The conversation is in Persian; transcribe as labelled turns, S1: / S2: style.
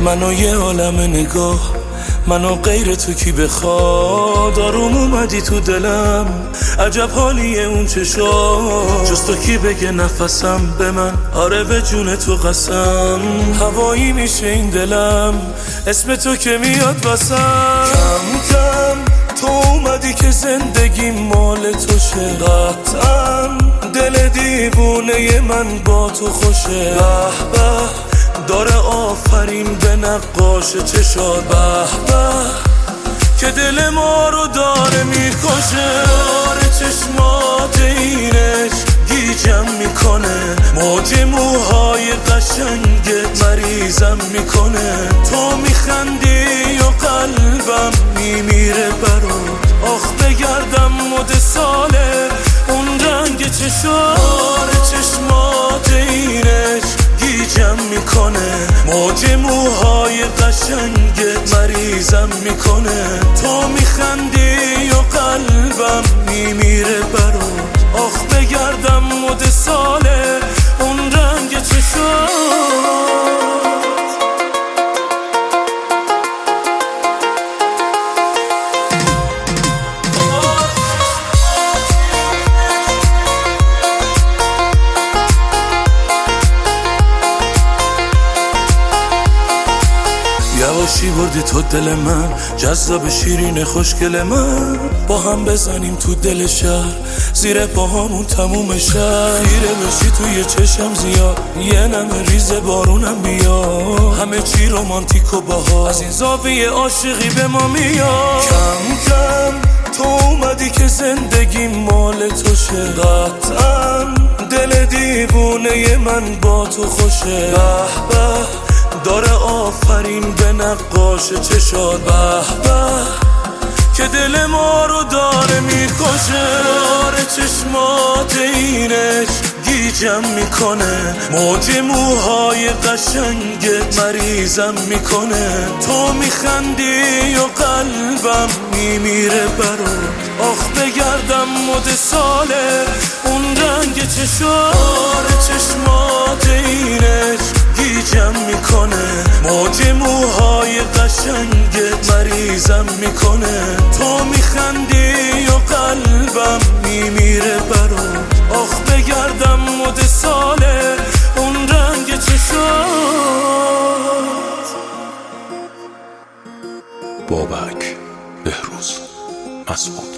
S1: منو یه عالم نگاه، منو غیر تو کی بخواد. آروم اومدی تو دلم، عجب حالیه اون چشام. جز تو کی بگه نفسم به من، آره به جون تو قسم. هوایی میشه این دلم، اسم تو که میاد واسم. کم کم تو اومدی که زندگی مال تو شه. قطعا دل دیوونه من با تو خوشه. به به داره آفرین به نقاش چشات. به به که دل ما رو داره میکشه. داره چشمات اینش گیجم میکنه، موج موهای قشنگت مریضم میکنه. تو میخندی و قلبم میمیره برات. آخ بگردم مد ساله اون رنگ چشات. داره چشمات اینش گیجم میکنه، موج موهای قشنگت مریضم میکنه. تو میخندی و قلبم میمیره برات. آخ بگردم مد ساله اون رنگ چشات. یواشی بردی تو دل من، جذاب شیرین خوشگل من. با هم بزنیم تو دل شهر، زیر پاهامون تموم شهر. خیره بشی توی چشم زیاد، یه نمه ریز بارونم بیا. همه چی رومانتیک و باها، از این زاویه عاشقی به ما میاد. کم کم تو اومدی که زندگی مال تو شه. قطعا دل دیوونه من با تو خوشه. به به داره آفرین به نقاش چشات. به به که دل ما رو داره میکشه. داره چشمات اینش گیجم میکنه، موج موهای قشنگت مریضم میکنه. تو میخندی و قلبم میمیره برات. آخ بگردم مد ساله اون رنگ چشات. داره چشمات اینش گیجم میکنه، موج موهای قشنگت مریضم میکنه. تو میخندی و قلبم میمیره برات. آخ بگردم مد ساله اون رنگ چشات.
S2: بابک بهروز مسعود.